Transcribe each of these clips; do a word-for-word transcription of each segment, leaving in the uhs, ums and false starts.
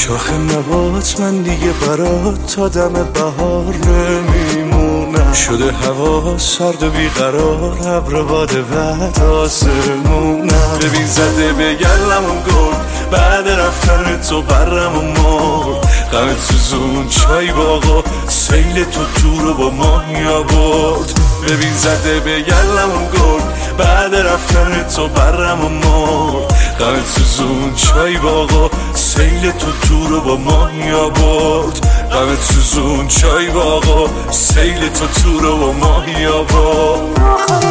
شاخ نبات من دیگه برات تا دم بهار نمیمونم. شده هوا سرد و بیقرار، ابر باد بعد آسمونم. ببین زده به گلمون گل، بعد رفتن تو برم و مرد. غم تو زون چای باغا، سیل تو تو رو با ماهی آورد. ببین زده به گلمون گل، بعد رفتن تو برم و مرد. غم تو زون چای باغا، سیل تو تو رو با ماهی آورد. غم تو زون چای باغا، سیل تو تو رو با ماهی آورد.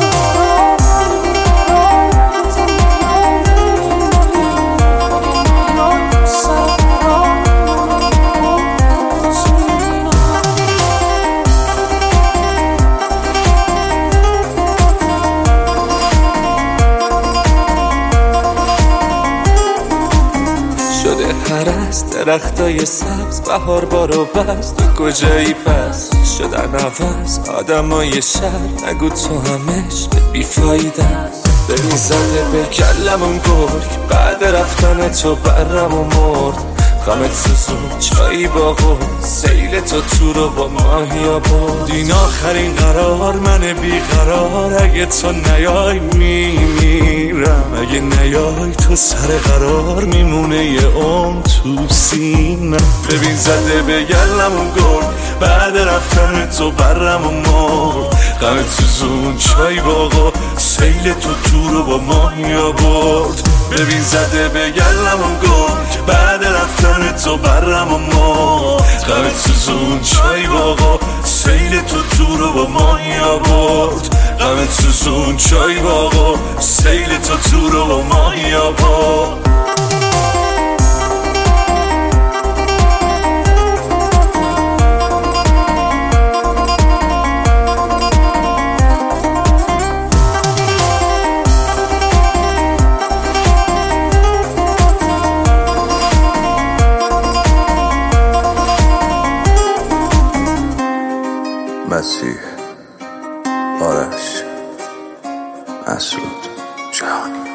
شده هرس درختای سبز، بهار بارو بست. تو کجایی پس شدن عوض آدمای شهر؟ نگو تو همش بیفایده است. ببین زده به کلمون گرگ، بعد رفتن تو برم و مرد. غمت سوزون چایی باغو، سیل تو تو رو با ماهی آورد. این آخرین قرار من بیقرار، اگه تو نیای میمیرم. اگه نیای تو سر قرار، میمونه یه عمر تو سینم. ببین زده به گلمون گل، بعد رفتن تو برم و مرد. غمت سوزون چای باغا، سیل تو تو رو با ماهی آورد. ببین زده به گلمون گل، بعد رفتن تو برم و مرد. غمت سوزون چای باغا، سیل تو تو رو با ماهی آورد. غمت سوزون چای باغا، سیل تو تو رو با ماهی آورد. مسیح، آرش، مسعود، جهانی.